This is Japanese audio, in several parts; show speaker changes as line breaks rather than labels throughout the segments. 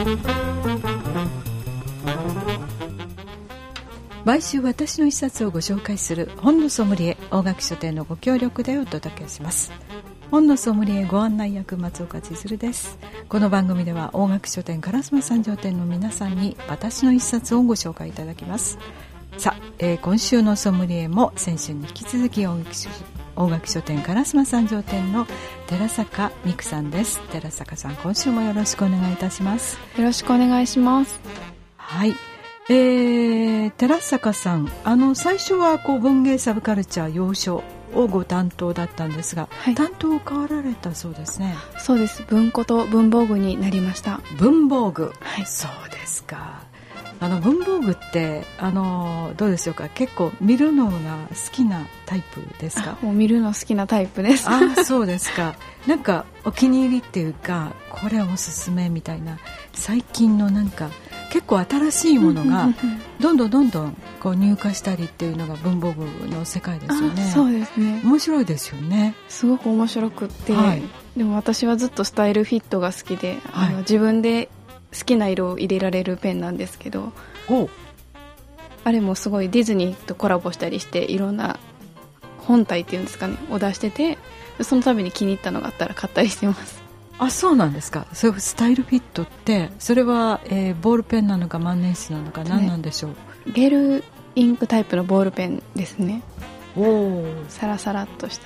毎週私の一冊をご紹介する本のソムリエ、大垣書店のご協力でお届けします。本のソムリエご案内役、松岡千鶴です。この番組では大垣書店烏丸三条店の皆さんに私の一冊をご紹介いただきます。さあ、今週のソムリエも先週に引き続き大垣書店烏丸三条店の寺坂美久さんです。寺坂さん、今週もよろしくお願いいたします。
よろしくお願いします。
はい、寺坂さん、最初は文芸サブカルチャー洋書をご担当だったんですが、はい、担当を変わられたそうですね。
そうです。文庫と文房具になりました。
文房具、
はい、
そうですか。文房具ってどうでしょうか。結構見るのが好きなタイプですか。
もう見るの好きなタイプです。
そうですか。なんかお気に入りっていうか、これおすすめみたいな、最近のなんか結構新しいものがどんどん入荷したりっていうのが文房具の世界ですよね。
そうですね。
面白いですよね。
すごく面白くって、はい、でも私はずっとスタイルフィットが好きで、はい、自分で好きな色を入れられるペンなんですけど、あれもすごいディズニーとコラボしたりして、いろんな本体っていうんですかねを出してて、その度に気に入ったのがあったら買ったりしてます。
そうなんですか。それスタイルフィットって、それは、ボールペンなのか万年筆なのか何なんでしょう。
ゲルインクタイプのボールペンですね。サラサラっとした。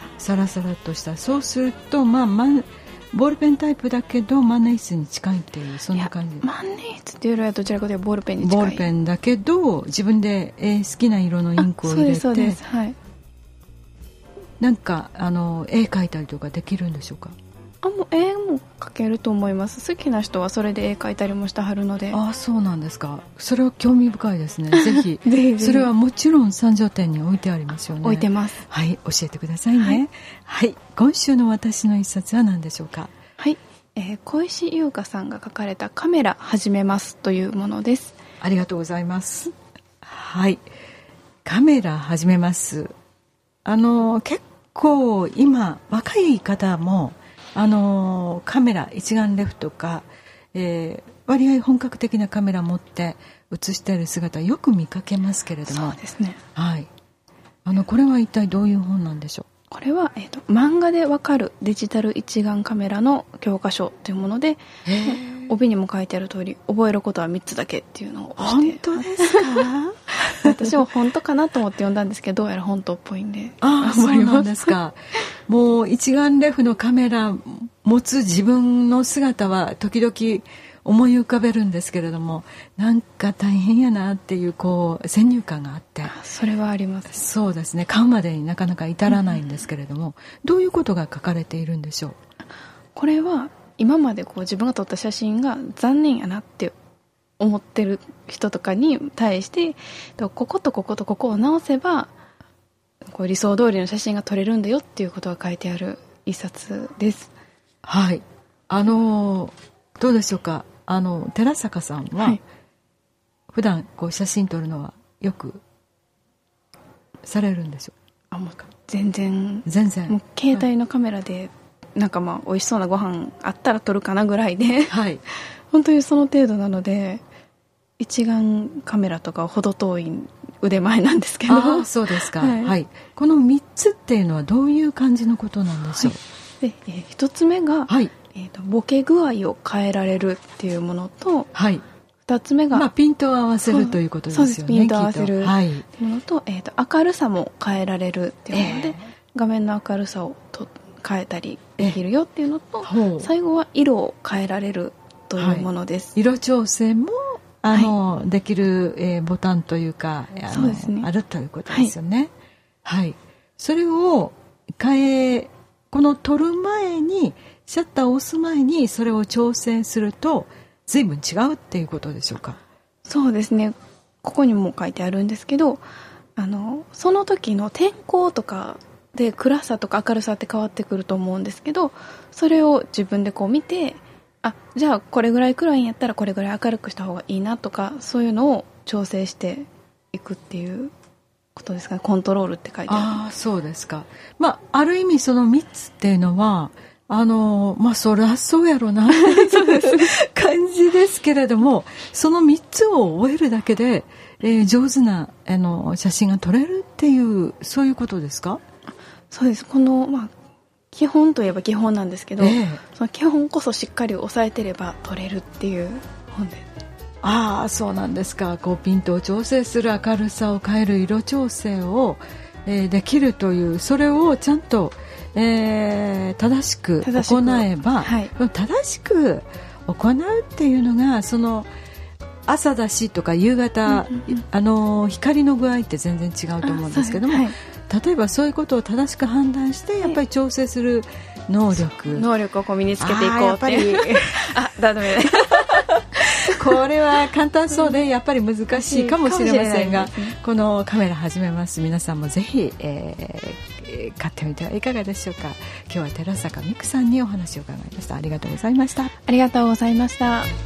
そうすると、ボールペンタイプだけど万年筆に近いっていう、そんな感じ。 万年筆っていうよりはどちらかというとボールペンに近い。
ボールペンだけど自分で、好きな色のインクを入れて。
そうです、はい。
なんか絵描いたりとかできるんでしょうか。
もう絵も描けると思います。好きな人はそれで絵描いたりもしてはるので。
そうなんですか。それは興味深いですね。ぜひそれはもちろん三条店に置いてありますよね。
置いてます。
はい、教えてくださいね。はい、はい、今週の私の一冊は何でしょうか。
はい、小石優香さんが書かれたカメラ始めますというものです。
ありがとうございます。はい、カメラ始めます。結構今若い方もカメラ一眼レフとか、割合本格的なカメラ持って写している姿よく見かけますけれども。
そうですね。
はい、これは一体どういう本なんでしょう。
これは、漫画でわかるデジタル一眼カメラの教科書というもので、帯にも書いてある通り、覚えることは3つだけっていうのを
本当ですか。
私も本当かなと思って読んだんですけど、どうやら本当っぽいんで。
そうなんですか。もう一眼レフのカメラ持つ自分の姿は時々思い浮かべるんですけれども、なんか大変やなっていう先入観があって。
それはあります。
そうですね。買うまでになかなか至らないんですけれども、どういうことが書かれているんでしょう。
これは今まで自分が撮った写真が残念やなって思ってる人とかに対して、こことこことここを直せば理想通りの写真が撮れるんだよっていうことが書いてある一冊です。
はい。どうでしょうか。寺坂さんは、はい、普段写真撮るのはよくされるんでしょう。
もう全然もう携帯のカメラで、なんか美味しそうなご飯あったら撮るかなぐらいで、はい、本当にその程度なので、一眼カメラとかほど遠い腕前なんですけど。
そうですか。はいはい、この3つっていうのはどういう感じのことなんでしょう。
はい、で、1つ目が、はい、ボケ具合を変えられるっていうものと、はい、2つ目が、
ピントを合わせるということですよね。
そうです、ピントを合わせるものと、明るさも変えられるっていうので、画面の明るさを変えたりできるよっていうのと、最後は色を変えられるというものです。
色調整もできる、ボタンというか
そうですね、
あるということですよね。はい、それをこの撮る前に、シャッターを押す前にそれを調整すると随分違うっていうことでしょうか。
そうですね。ここにも書いてあるんですけど、その時の天候とかで暗さとか明るさって変わってくると思うんですけど、それを自分で見て、じゃあこれぐらい暗いんやったらこれぐらい明るくした方がいいなとか、そういうのを調整していくっていうことですかね。コントロールって書いてある。
そうですか。ある意味その3つっていうのはそりゃそうやろなっていう感じですけれども、その3つを覚えるだけで、上手な写真が撮れるっていう、そういうことですか？
そうです。基本といえば基本なんですけど、その基本こそしっかり押さえてれば撮れるっていう本です。
ああ、そうなんですか。こうピントを調整する、明るさを変える、色調整を、できるという、それをちゃんと、正しく行えば、はい、正しく行うっていうのが、その朝だしとか夕方、光の具合って全然違うと思うんですけども、はい、例えばそういうことを正しく判断してやっぱり調整する能力
をこう身につけていこうっていうダメ
これは簡単そうでやっぱり難しいかもしれませんが、このカメラ始めます皆さんもぜひ、買ってみてはいかがでしょうか。今日は寺坂美久さんにお話を伺いました。ありがとうございました。
ありがとうございました。